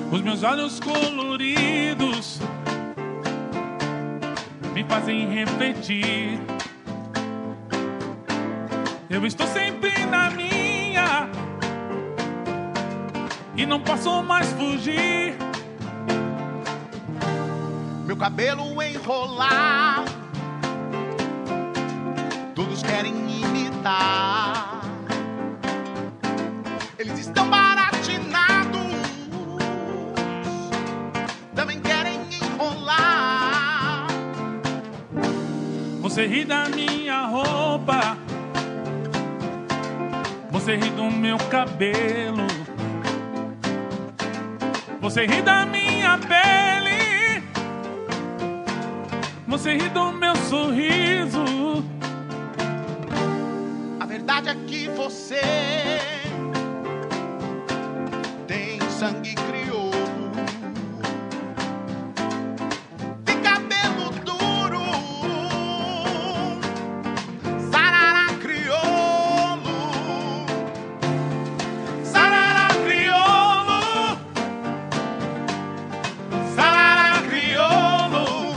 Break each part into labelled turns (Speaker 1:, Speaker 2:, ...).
Speaker 1: Os meus olhos coloridos me fazem refletir. Eu estou sempre na minha e não posso mais fugir.
Speaker 2: Meu cabelo enrolar, todos querem imitar. Eles estão baratinados, também querem enrolar.
Speaker 1: Você ri da minha roupa, você ri do meu cabelo, você ri da minha pele, você ri do meu sorriso.
Speaker 2: A verdade é que você tem sangue crioulo, tem cabelo duro, sarará crioulo, sarará crioulo, sarará crioulo,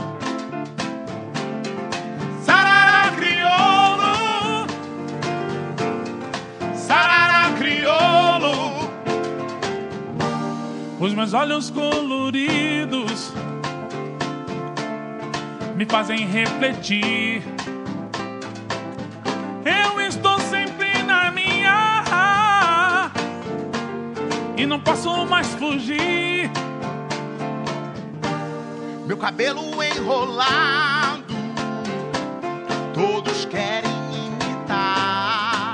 Speaker 2: sarará crioulo, sarará crioulo.
Speaker 1: Os meus olhos coloridos me fazem refletir. Eu estou sempre na minha e não posso mais fugir.
Speaker 2: Meu cabelo enrolado, todos querem imitar.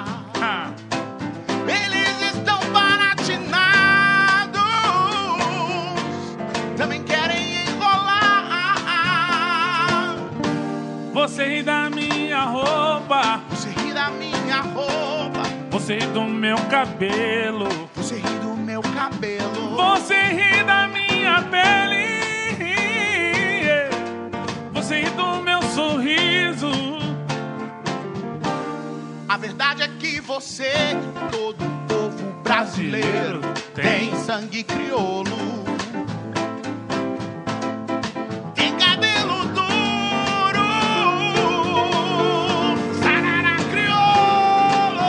Speaker 2: Eles estão baratinados, também querem enrolar.
Speaker 1: Você ri da minha roupa,
Speaker 2: Você ri da minha roupa,
Speaker 1: você ri do meu cabelo,
Speaker 2: você ri do meu cabelo,
Speaker 1: você ri da minha pele, você ri do meu sorriso.
Speaker 2: A verdade é que você, todo o povo brasileiro, tem sangue crioulo, tem cabelo duro, sarará crioulo,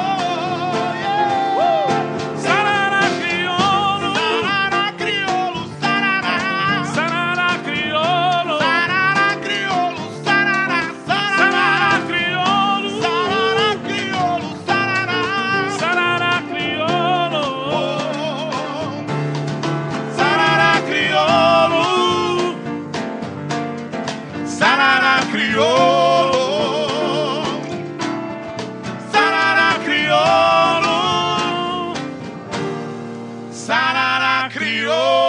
Speaker 1: Sarará crioulo,
Speaker 2: sarará crioulo, sarará,
Speaker 1: sarará crioulo,
Speaker 2: sarará crioulo, sarará,
Speaker 1: sarará
Speaker 2: sarará,
Speaker 1: crioulo,
Speaker 2: sarará crioulo, sarará.
Speaker 1: sarará crioulo,
Speaker 2: Sarará crioulo, sarará crioulo, sarará crioulo, sarará crioulo.